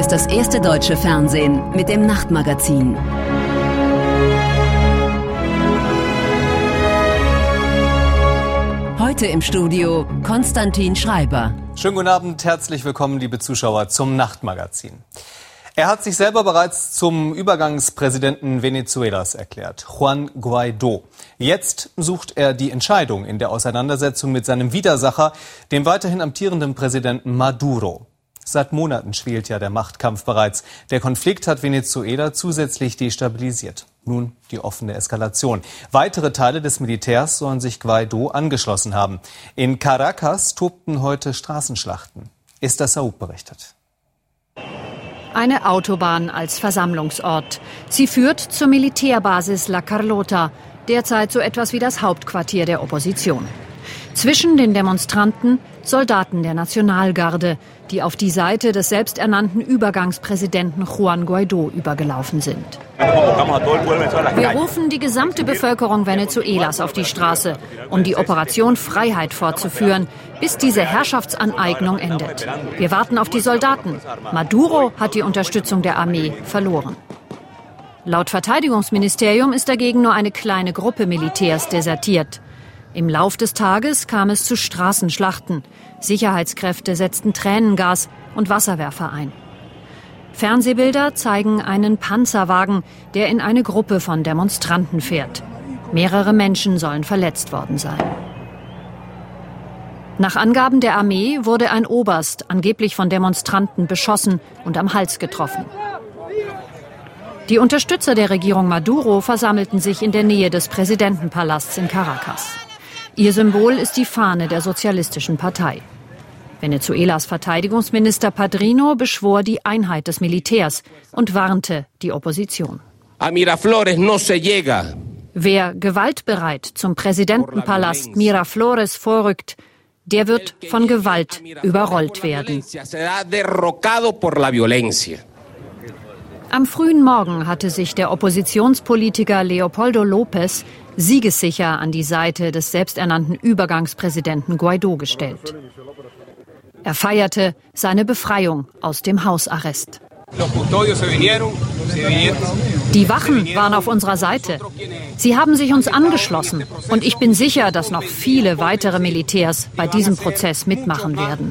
ist das erste deutsche Fernsehen mit dem Nachtmagazin. Heute im Studio Konstantin Schreiber. Schönen guten Abend, herzlich willkommen, liebe Zuschauer, zum Nachtmagazin. Er hat sich selber bereits zum Übergangspräsidenten Venezuelas erklärt, Juan Guaidó. Jetzt sucht er die Entscheidung in der Auseinandersetzung mit seinem Widersacher, dem weiterhin amtierenden Präsidenten Maduro. Seit Monaten schwelt ja der Machtkampf bereits. Der Konflikt hat Venezuela zusätzlich destabilisiert. Nun die offene Eskalation. Weitere Teile des Militärs sollen sich Guaidó angeschlossen haben. In Caracas tobten heute Straßenschlachten. Esther Saoub berichtet. Eine Autobahn als Versammlungsort. Sie führt zur Militärbasis La Carlota, derzeit so etwas wie das Hauptquartier der Opposition. Zwischen den Demonstranten Soldaten der Nationalgarde, die auf die Seite des selbsternannten Übergangspräsidenten Juan Guaidó übergelaufen sind. Wir rufen die gesamte Bevölkerung Venezuelas auf die Straße, um die Operation Freiheit fortzuführen, bis diese Herrschaftsaneignung endet. Wir warten auf die Soldaten. Maduro hat die Unterstützung der Armee verloren. Laut Verteidigungsministerium ist dagegen nur eine kleine Gruppe Militärs desertiert. Im Lauf des Tages kam es zu Straßenschlachten. Sicherheitskräfte setzten Tränengas und Wasserwerfer ein. Fernsehbilder zeigen einen Panzerwagen, der in eine Gruppe von Demonstranten fährt. Mehrere Menschen sollen verletzt worden sein. Nach Angaben der Armee wurde ein Oberst angeblich von Demonstranten beschossen und am Hals getroffen. Die Unterstützer der Regierung Maduro versammelten sich in der Nähe des Präsidentenpalasts in Caracas. Ihr Symbol ist die Fahne der Sozialistischen Partei. Venezuelas Verteidigungsminister Padrino beschwor die Einheit des Militärs und warnte die Opposition. Wer gewaltbereit zum Präsidentenpalast Miraflores vorrückt, der wird von Gewalt überrollt werden. Am frühen Morgen hatte sich der Oppositionspolitiker Leopoldo López siegessicher an die Seite des selbsternannten Übergangspräsidenten Guaidó gestellt. Er feierte seine Befreiung aus dem Hausarrest. Die Wachen waren auf unserer Seite. Sie haben sich uns angeschlossen und ich bin sicher, dass noch viele weitere Militärs bei diesem Prozess mitmachen werden.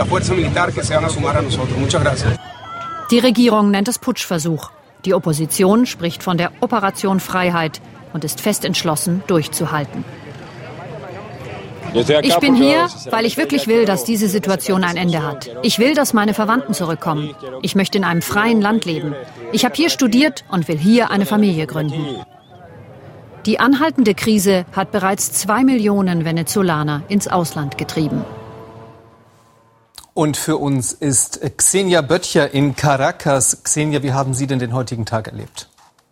Die Regierung nennt es Putschversuch. Die Opposition spricht von der Operation Freiheit und ist fest entschlossen, durchzuhalten. Ich bin hier, weil ich wirklich will, dass diese Situation ein Ende hat. Ich will, dass meine Verwandten zurückkommen. Ich möchte in einem freien Land leben. Ich habe hier studiert und will hier eine Familie gründen. Die anhaltende Krise hat bereits 2 Millionen Venezolaner ins Ausland getrieben. Und für uns ist Xenia Böttcher in Caracas. Xenia, wie haben Sie denn den heutigen Tag erlebt?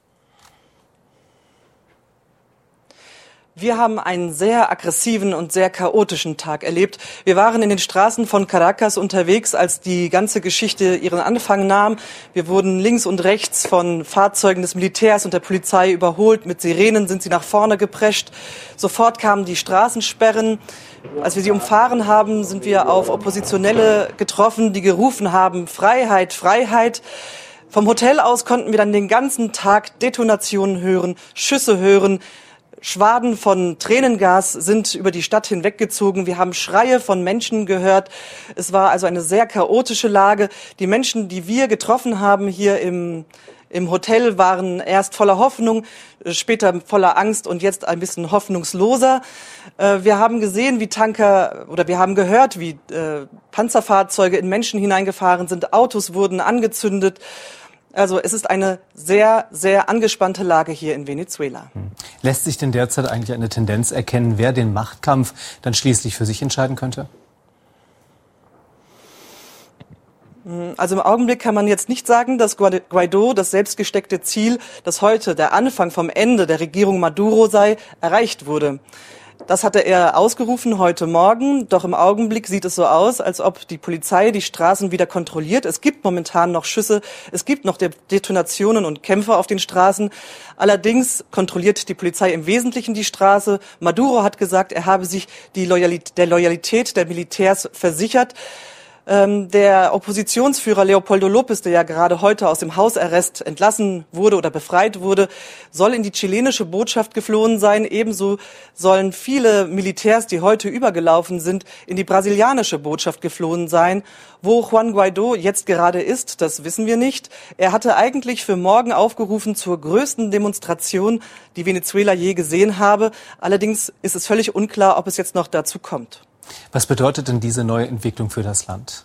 Wir haben einen sehr aggressiven und sehr chaotischen Tag erlebt. Wir waren in den Straßen von Caracas unterwegs, als die ganze Geschichte ihren Anfang nahm. Wir wurden links und rechts von Fahrzeugen des Militärs und der Polizei überholt. Mit Sirenen sind sie nach vorne geprescht. Sofort kamen die Straßensperren. Als wir sie umfahren haben, sind wir auf Oppositionelle getroffen, die gerufen haben, Freiheit, Freiheit. Vom Hotel aus konnten wir dann den ganzen Tag Detonationen hören, Schüsse hören. Schwaden von Tränengas sind über die Stadt hinweggezogen. Wir haben Schreie von Menschen gehört. Es war also eine sehr chaotische Lage. Die Menschen, die wir getroffen haben hier im Hotel, waren erst voller Hoffnung, später voller Angst und jetzt ein bisschen hoffnungsloser. Wir haben gesehen, wir haben gehört, wie Panzerfahrzeuge in Menschen hineingefahren sind. Autos wurden angezündet. Also es ist eine sehr, sehr angespannte Lage hier in Venezuela. Lässt sich denn derzeit eigentlich eine Tendenz erkennen, wer den Machtkampf dann schließlich für sich entscheiden könnte? Also im Augenblick kann man jetzt nicht sagen, dass Guaidó das selbstgesteckte Ziel, dass heute der Anfang vom Ende der Regierung Maduro sei, erreicht wurde. Das hatte er ausgerufen heute Morgen, doch im Augenblick sieht es so aus, als ob die Polizei die Straßen wieder kontrolliert. Es gibt momentan noch Schüsse, es gibt noch Detonationen und Kämpfe auf den Straßen. Allerdings kontrolliert die Polizei im Wesentlichen die Straße. Maduro hat gesagt, er habe sich der Loyalität der Militärs versichert. Der Oppositionsführer Leopoldo López, der ja gerade heute aus dem Hausarrest entlassen wurde oder befreit wurde, soll in die chilenische Botschaft geflohen sein. Ebenso sollen viele Militärs, die heute übergelaufen sind, in die brasilianische Botschaft geflohen sein. Wo Juan Guaidó jetzt gerade ist, das wissen wir nicht. Er hatte eigentlich für morgen aufgerufen zur größten Demonstration, die Venezuela je gesehen habe. Allerdings ist es völlig unklar, ob es jetzt noch dazu kommt. Was bedeutet denn diese neue Entwicklung für das Land?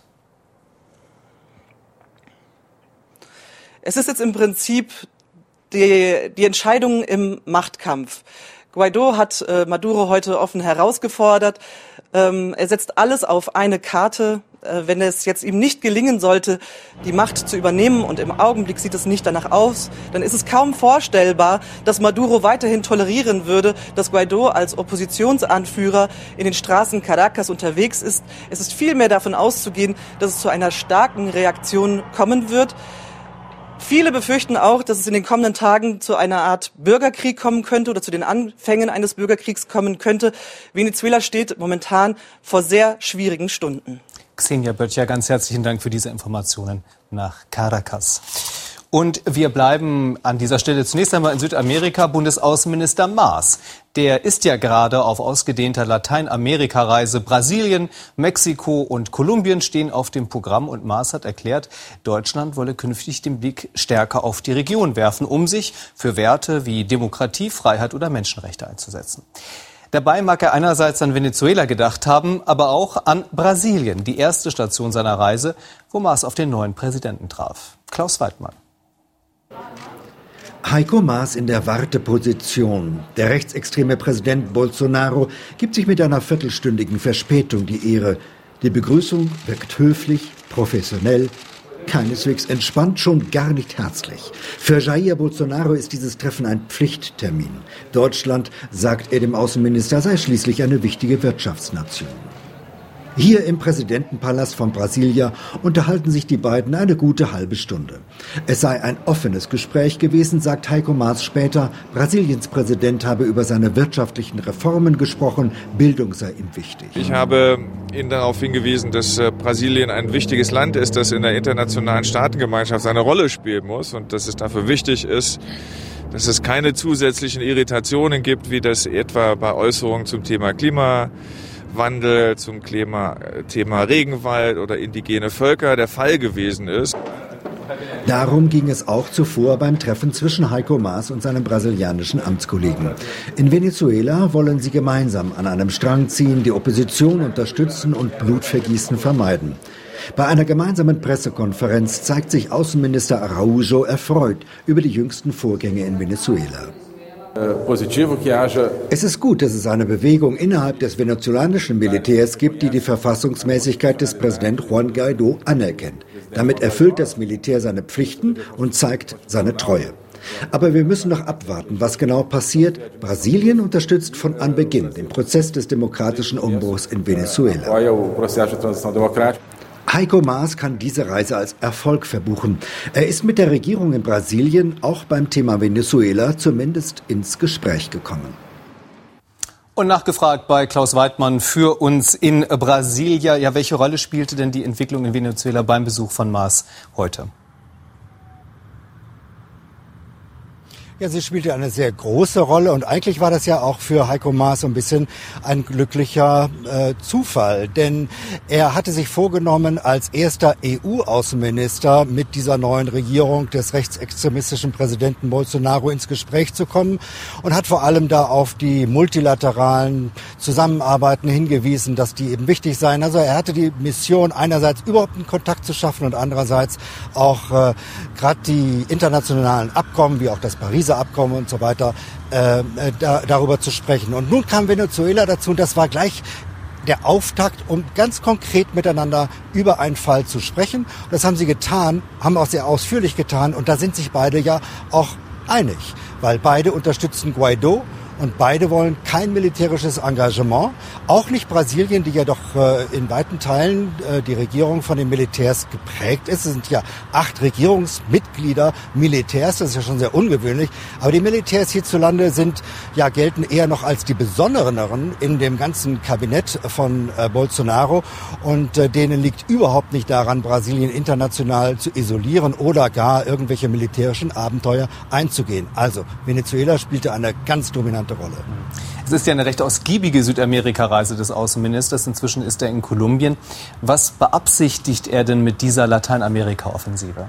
Es ist jetzt im Prinzip die Entscheidung im Machtkampf. Guaidó hat Maduro heute offen herausgefordert. Er setzt alles auf eine Karte. Wenn es jetzt ihm nicht gelingen sollte, die Macht zu übernehmen, und im Augenblick sieht es nicht danach aus, dann ist es kaum vorstellbar, dass Maduro weiterhin tolerieren würde, dass Guaidó als Oppositionsanführer in den Straßen Caracas unterwegs ist. Es ist vielmehr davon auszugehen, dass es zu einer starken Reaktion kommen wird. Viele befürchten auch, dass es in den kommenden Tagen zu einer Art Bürgerkrieg kommen könnte oder zu den Anfängen eines Bürgerkriegs kommen könnte. Venezuela steht momentan vor sehr schwierigen Stunden. Xenia Böttcher, ganz herzlichen Dank für diese Informationen nach Caracas. Und wir bleiben an dieser Stelle zunächst einmal in Südamerika. Bundesaußenminister Maas, der ist ja gerade auf ausgedehnter Lateinamerika-Reise. Brasilien, Mexiko und Kolumbien stehen auf dem Programm. Und Maas hat erklärt, Deutschland wolle künftig den Blick stärker auf die Region werfen, um sich für Werte wie Demokratie, Freiheit oder Menschenrechte einzusetzen. Dabei mag er einerseits an Venezuela gedacht haben, aber auch an Brasilien, die erste Station seiner Reise, wo Maas auf den neuen Präsidenten traf. Klaus Weidmann. Heiko Maas in der Warteposition. Der rechtsextreme Präsident Bolsonaro gibt sich mit einer viertelstündigen Verspätung die Ehre. Die Begrüßung wirkt höflich, professionell, keineswegs entspannt, schon gar nicht herzlich. Für Jair Bolsonaro ist dieses Treffen ein Pflichttermin. Deutschland, sagt er dem Außenminister, sei schließlich eine wichtige Wirtschaftsnation. Hier im Präsidentenpalast von Brasilia unterhalten sich die beiden eine gute halbe Stunde. Es sei ein offenes Gespräch gewesen, sagt Heiko Maas später. Brasiliens Präsident habe über seine wirtschaftlichen Reformen gesprochen, Bildung sei ihm wichtig. Ich habe ihn darauf hingewiesen, dass Brasilien ein wichtiges Land ist, das in der internationalen Staatengemeinschaft seine Rolle spielen muss und dass es dafür wichtig ist, dass es keine zusätzlichen Irritationen gibt, wie das etwa bei Äußerungen zum Thema Klimawandel, zum Thema Regenwald oder indigene Völker der Fall gewesen ist. Darum ging es auch zuvor beim Treffen zwischen Heiko Maas und seinem brasilianischen Amtskollegen. In Venezuela wollen sie gemeinsam an einem Strang ziehen, die Opposition unterstützen und Blutvergießen vermeiden. Bei einer gemeinsamen Pressekonferenz zeigt sich Außenminister Araújo erfreut über die jüngsten Vorgänge in Venezuela. Es ist gut, dass es eine Bewegung innerhalb des venezolanischen Militärs gibt, die die Verfassungsmäßigkeit des Präsidenten Juan Guaidó anerkennt. Damit erfüllt das Militär seine Pflichten und zeigt seine Treue. Aber wir müssen noch abwarten, was genau passiert. Brasilien unterstützt von Anbeginn den Prozess des demokratischen Umbruchs in Venezuela. Heiko Maas kann diese Reise als Erfolg verbuchen. Er ist mit der Regierung in Brasilien auch beim Thema Venezuela zumindest ins Gespräch gekommen. Und nachgefragt bei Klaus Weidmann für uns in Brasilia. Ja, welche Rolle spielte denn die Entwicklung in Venezuela beim Besuch von Maas heute? Ja, sie spielte eine sehr große Rolle und eigentlich war das ja auch für Heiko Maas so ein bisschen ein glücklicher Zufall, denn er hatte sich vorgenommen, als erster EU-Außenminister mit dieser neuen Regierung des rechtsextremistischen Präsidenten Bolsonaro ins Gespräch zu kommen und hat vor allem da auf die multilateralen Zusammenarbeiten hingewiesen, dass die eben wichtig seien. Also er hatte die Mission, einerseits überhaupt einen Kontakt zu schaffen und andererseits auch gerade die internationalen Abkommen, wie auch das Pariser Abkommen und so weiter, darüber zu sprechen. Und nun kam Venezuela dazu und das war gleich der Auftakt, um ganz konkret miteinander über einen Fall zu sprechen. Und das haben sie getan, haben auch sehr ausführlich getan und da sind sich beide ja auch einig, weil beide unterstützen Guaidó Und beide wollen kein militärisches Engagement, auch nicht Brasilien, die ja doch in weiten Teilen die Regierung von den Militärs geprägt ist. Es sind ja 8 Regierungsmitglieder Militärs, das ist ja schon sehr ungewöhnlich. Aber die Militärs hierzulande gelten eher noch als die besondereren in dem ganzen Kabinett von Bolsonaro. Und denen liegt überhaupt nicht daran, Brasilien international zu isolieren oder gar irgendwelche militärischen Abenteuer einzugehen. Also Venezuela spielte eine ganz dominante Rolle. Es ist ja eine recht ausgiebige Südamerika-Reise des Außenministers. Inzwischen ist er in Kolumbien. Was beabsichtigt er denn mit dieser Lateinamerika-Offensive?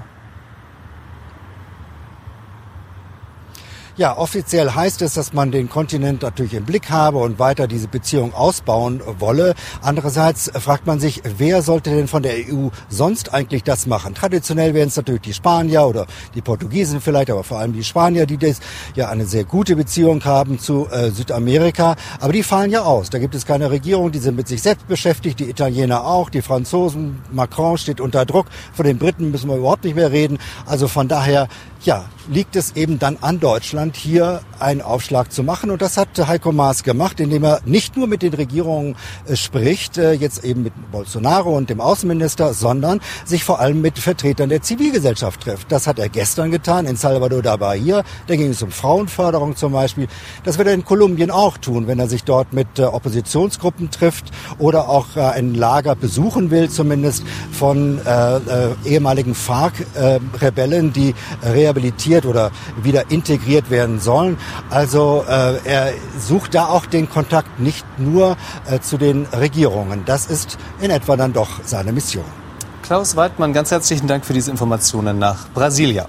Ja, offiziell heißt es, dass man den Kontinent natürlich im Blick habe und weiter diese Beziehung ausbauen wolle. Andererseits fragt man sich, wer sollte denn von der EU sonst eigentlich das machen? Traditionell wären es natürlich die Spanier oder die Portugiesen vielleicht, aber vor allem die Spanier, die eine sehr gute Beziehung haben zu Südamerika. Aber die fallen ja aus. Da gibt es keine Regierung, die sind mit sich selbst beschäftigt, die Italiener auch, die Franzosen. Macron steht unter Druck. Von den Briten müssen wir überhaupt nicht mehr reden. Also von daher, liegt es eben dann an Deutschland, hier einen Aufschlag zu machen. Und das hat Heiko Maas gemacht, indem er nicht nur mit den Regierungen spricht, jetzt eben mit Bolsonaro und dem Außenminister, sondern sich vor allem mit Vertretern der Zivilgesellschaft trifft. Das hat er gestern getan in Salvador da Bahia. Da ging es um Frauenförderung zum Beispiel. Das wird er in Kolumbien auch tun, wenn er sich dort mit Oppositionsgruppen trifft oder auch ein Lager besuchen will, zumindest von ehemaligen FARC-Rebellen, die rehabilitiert oder wieder integriert werden sollen. Also er sucht da auch den Kontakt nicht nur zu den Regierungen. Das ist in etwa dann doch seine Mission. Klaus Weidmann, ganz herzlichen Dank für diese Informationen nach Brasilia.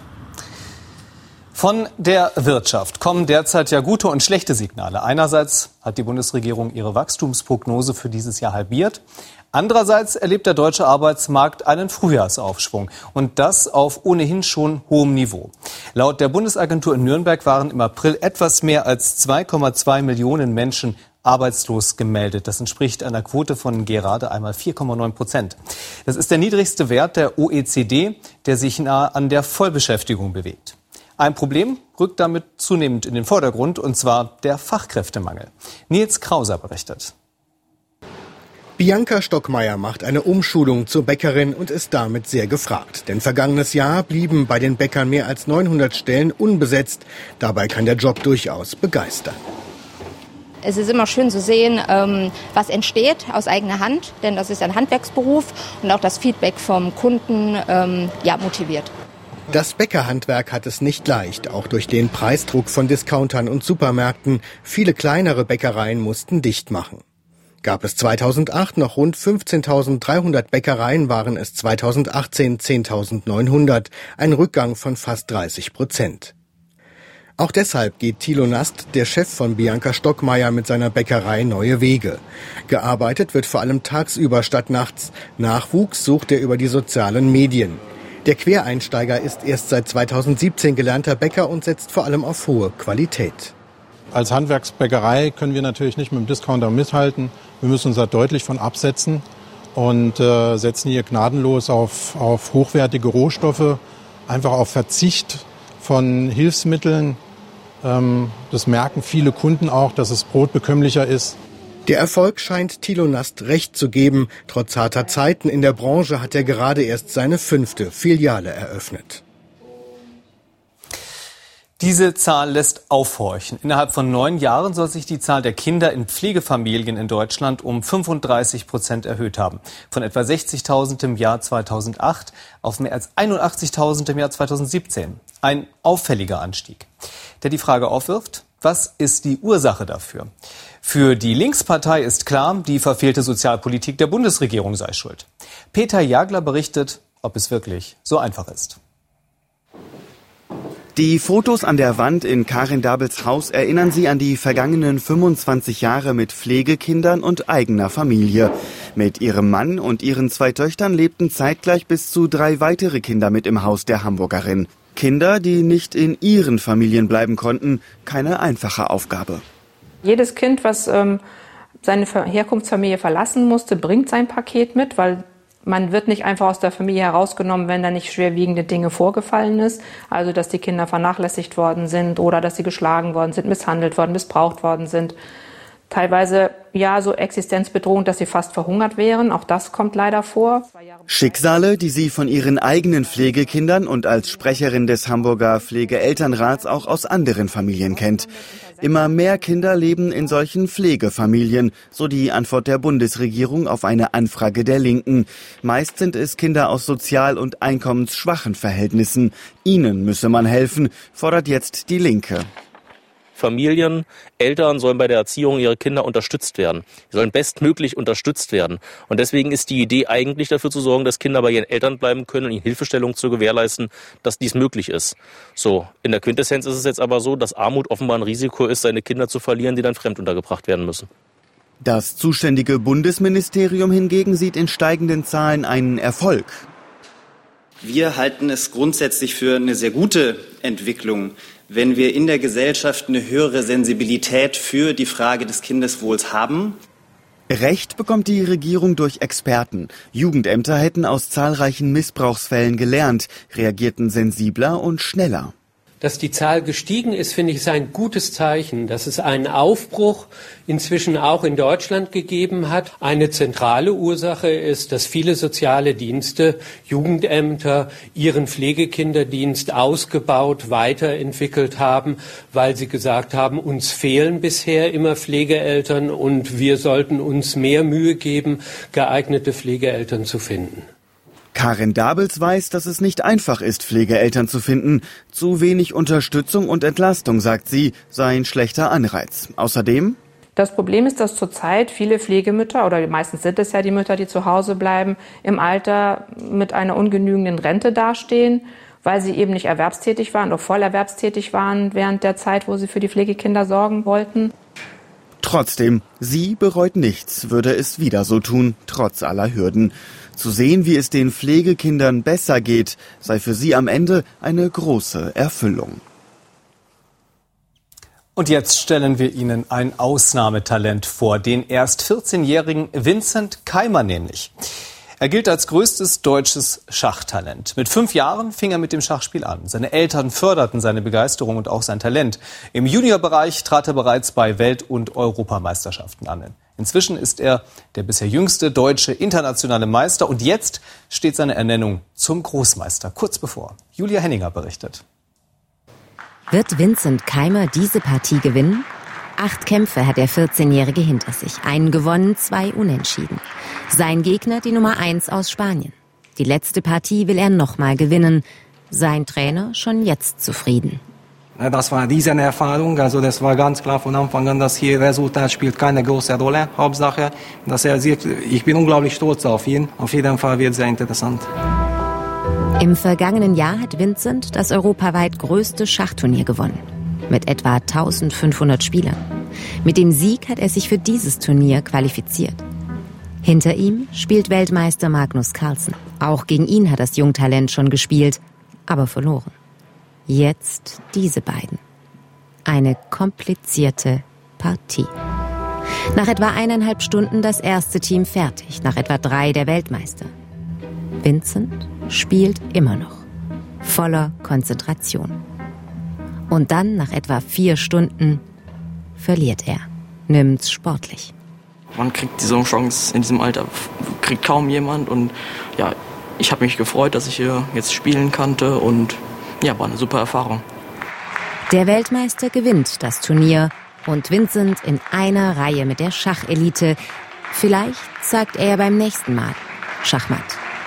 Von der Wirtschaft kommen derzeit ja gute und schlechte Signale. Einerseits hat die Bundesregierung ihre Wachstumsprognose für dieses Jahr halbiert. Andererseits erlebt der deutsche Arbeitsmarkt einen Frühjahrsaufschwung und das auf ohnehin schon hohem Niveau. Laut der Bundesagentur in Nürnberg waren im April etwas mehr als 2,2 Millionen Menschen arbeitslos gemeldet. Das entspricht einer Quote von gerade einmal 4,9%. Das ist der niedrigste Wert der OECD, der sich nahe an der Vollbeschäftigung bewegt. Ein Problem rückt damit zunehmend in den Vordergrund, und zwar der Fachkräftemangel. Nils Krauser berichtet. Bianca Stockmeier macht eine Umschulung zur Bäckerin und ist damit sehr gefragt. Denn vergangenes Jahr blieben bei den Bäckern mehr als 900 Stellen unbesetzt. Dabei kann der Job durchaus begeistern. Es ist immer schön zu sehen, was entsteht aus eigener Hand, denn das ist ein Handwerksberuf und auch das Feedback vom Kunden motiviert. Das Bäckerhandwerk hat es nicht leicht, auch durch den Preisdruck von Discountern und Supermärkten. Viele kleinere Bäckereien mussten dicht machen. Gab es 2008 noch rund 15.300 Bäckereien, waren es 2018 10.900, ein Rückgang von fast 30%. Auch deshalb geht Thilo Nast, der Chef von Bianca Stockmeier, mit seiner Bäckerei neue Wege. Gearbeitet wird vor allem tagsüber statt nachts. Nachwuchs sucht er über die sozialen Medien. Der Quereinsteiger ist erst seit 2017 gelernter Bäcker und setzt vor allem auf hohe Qualität. Als Handwerksbäckerei können wir natürlich nicht mit dem Discounter mithalten. Wir müssen uns da deutlich von absetzen und setzen hier gnadenlos auf hochwertige Rohstoffe, einfach auf Verzicht von Hilfsmitteln. Das merken viele Kunden auch, dass das Brot bekömmlicher ist. Der Erfolg scheint Thilo Nast recht zu geben. Trotz harter Zeiten in der Branche hat er gerade erst seine 5. Filiale eröffnet. Diese Zahl lässt aufhorchen. Innerhalb von 9 Jahren soll sich die Zahl der Kinder in Pflegefamilien in Deutschland um 35% erhöht haben. Von etwa 60.000 im Jahr 2008 auf mehr als 81.000 im Jahr 2017. Ein auffälliger Anstieg, der die Frage aufwirft: Was ist die Ursache dafür? Für die Linkspartei ist klar, die verfehlte Sozialpolitik der Bundesregierung sei schuld. Peter Jagler berichtet, ob es wirklich so einfach ist. Die Fotos an der Wand in Karin Dabels Haus erinnern sie an die vergangenen 25 Jahre mit Pflegekindern und eigener Familie. Mit ihrem Mann und ihren 2 Töchtern lebten zeitgleich bis zu 3 weitere Kinder mit im Haus der Hamburgerin. Kinder, die nicht in ihren Familien bleiben konnten, keine einfache Aufgabe. Jedes Kind, was seine Herkunftsfamilie verlassen musste, bringt sein Paket mit, weil Man wird nicht einfach aus der Familie herausgenommen, wenn da nicht schwerwiegende Dinge vorgefallen ist. Also, dass die Kinder vernachlässigt worden sind oder dass sie geschlagen worden sind, misshandelt worden, missbraucht worden sind. Teilweise, ja, so existenzbedrohend, dass sie fast verhungert wären. Auch das kommt leider vor. Schicksale, die sie von ihren eigenen Pflegekindern und als Sprecherin des Hamburger Pflegeelternrats auch aus anderen Familien kennt. Immer mehr Kinder leben in solchen Pflegefamilien, so die Antwort der Bundesregierung auf eine Anfrage der Linken. Meist sind es Kinder aus sozial- und einkommensschwachen Verhältnissen. Ihnen müsse man helfen, fordert jetzt die Linke. Familien, Eltern sollen bei der Erziehung ihrer Kinder unterstützt werden. Sie sollen bestmöglich unterstützt werden. Und deswegen ist die Idee eigentlich dafür zu sorgen, dass Kinder bei ihren Eltern bleiben können und ihnen Hilfestellung zu gewährleisten, dass dies möglich ist. So, in der Quintessenz ist es jetzt aber so, dass Armut offenbar ein Risiko ist, seine Kinder zu verlieren, die dann fremduntergebracht werden müssen. Das zuständige Bundesministerium hingegen sieht in steigenden Zahlen einen Erfolg. Wir halten es grundsätzlich für eine sehr gute Entwicklung, wenn wir in der Gesellschaft eine höhere Sensibilität für die Frage des Kindeswohls haben. Recht bekommt die Regierung durch Experten. Jugendämter hätten aus zahlreichen Missbrauchsfällen gelernt, reagierten sensibler und schneller. Dass die Zahl gestiegen ist, finde ich, ist ein gutes Zeichen, dass es einen Aufbruch inzwischen auch in Deutschland gegeben hat. Eine zentrale Ursache ist, dass viele soziale Dienste, Jugendämter ihren Pflegekinderdienst ausgebaut, weiterentwickelt haben, weil sie gesagt haben, uns fehlen bisher immer Pflegeeltern und wir sollten uns mehr Mühe geben, geeignete Pflegeeltern zu finden. Karin Dabels weiß, dass es nicht einfach ist, Pflegeeltern zu finden. Zu wenig Unterstützung und Entlastung, sagt sie, sei ein schlechter Anreiz. Außerdem: Das Problem ist, dass zurzeit viele Pflegemütter, oder meistens sind es ja die Mütter, die zu Hause bleiben, im Alter mit einer ungenügenden Rente dastehen, weil sie eben nicht erwerbstätig waren oder voll erwerbstätig waren während der Zeit, wo sie für die Pflegekinder sorgen wollten. Trotzdem, sie bereut nichts, würde es wieder so tun, trotz aller Hürden. Zu sehen, wie es den Pflegekindern besser geht, sei für sie am Ende eine große Erfüllung. Und jetzt stellen wir Ihnen ein Ausnahmetalent vor, den erst 14-jährigen Vincent Keimer nämlich. Er gilt als größtes deutsches Schachtalent. Mit 5 Jahren fing er mit dem Schachspiel an. Seine Eltern förderten seine Begeisterung und auch sein Talent. Im Juniorbereich trat er bereits bei Welt- und Europameisterschaften an. Inzwischen ist er der bisher jüngste deutsche internationale Meister und jetzt steht seine Ernennung zum Großmeister kurz bevor. Julia Henninger berichtet. Wird Vincent Keimer diese Partie gewinnen? 8 Kämpfe hat der 14-Jährige hinter sich. Einen gewonnen, 2 unentschieden. Sein Gegner die Nummer 1 aus Spanien. Die letzte Partie will er nochmal gewinnen. Sein Trainer schon jetzt zufrieden. Das war diese Erfahrung, also das war ganz klar von Anfang an, dass hier Resultat spielt keine große Rolle. Hauptsache, dass er sieht, ich bin unglaublich stolz auf ihn. Auf jeden Fall wird es sehr interessant. Im vergangenen Jahr hat Vincent das europaweit größte Schachturnier gewonnen. Mit etwa 1500 Spielern. Mit dem Sieg hat er sich für dieses Turnier qualifiziert. Hinter ihm spielt Weltmeister Magnus Carlsen. Auch gegen ihn hat das Jungtalent schon gespielt, aber verloren. Jetzt diese beiden. Eine komplizierte Partie. Nach etwa 1,5 Stunden das erste Team fertig, nach etwa 3 der Weltmeister. Vincent spielt immer noch. Voller Konzentration. Und dann, nach etwa 4 Stunden, verliert er. Nimmt's sportlich. Man kriegt so eine Chance in diesem Alter, kriegt kaum jemand. Und ja, ich habe mich gefreut, dass ich hier jetzt spielen konnte und ja, war eine super Erfahrung. Der Weltmeister gewinnt das Turnier und Vincent in einer Reihe mit der Schachelite. Vielleicht sagt er beim nächsten Mal Schachmatt.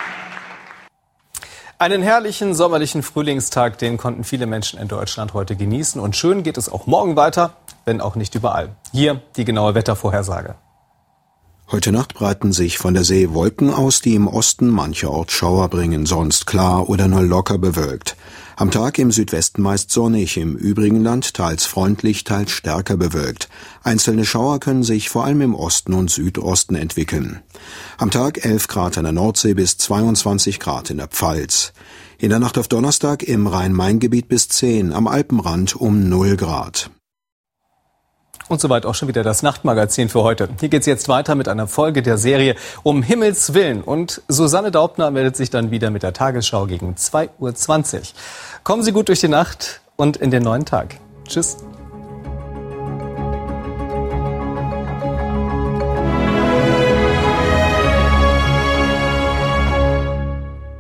Einen herrlichen sommerlichen Frühlingstag, den konnten viele Menschen in Deutschland heute genießen. Und schön geht es auch morgen weiter, wenn auch nicht überall. Hier die genaue Wettervorhersage. Heute Nacht breiten sich von der See Wolken aus, die im Osten mancherorts Schauer bringen, sonst klar oder nur locker bewölkt. Am Tag im Südwesten meist sonnig, im übrigen Land teils freundlich, teils stärker bewölkt. Einzelne Schauer können sich vor allem im Osten und Südosten entwickeln. Am Tag 11 Grad an der Nordsee bis 22 Grad in der Pfalz. In der Nacht auf Donnerstag im Rhein-Main-Gebiet bis 10, am Alpenrand um 0 Grad. Und soweit auch schon wieder das Nachtmagazin für heute. Hier geht's jetzt weiter mit einer Folge der Serie Um Himmels Willen. Und Susanne Daubner meldet sich dann wieder mit der Tagesschau gegen 2:20 Uhr. Kommen Sie gut durch die Nacht und in den neuen Tag. Tschüss.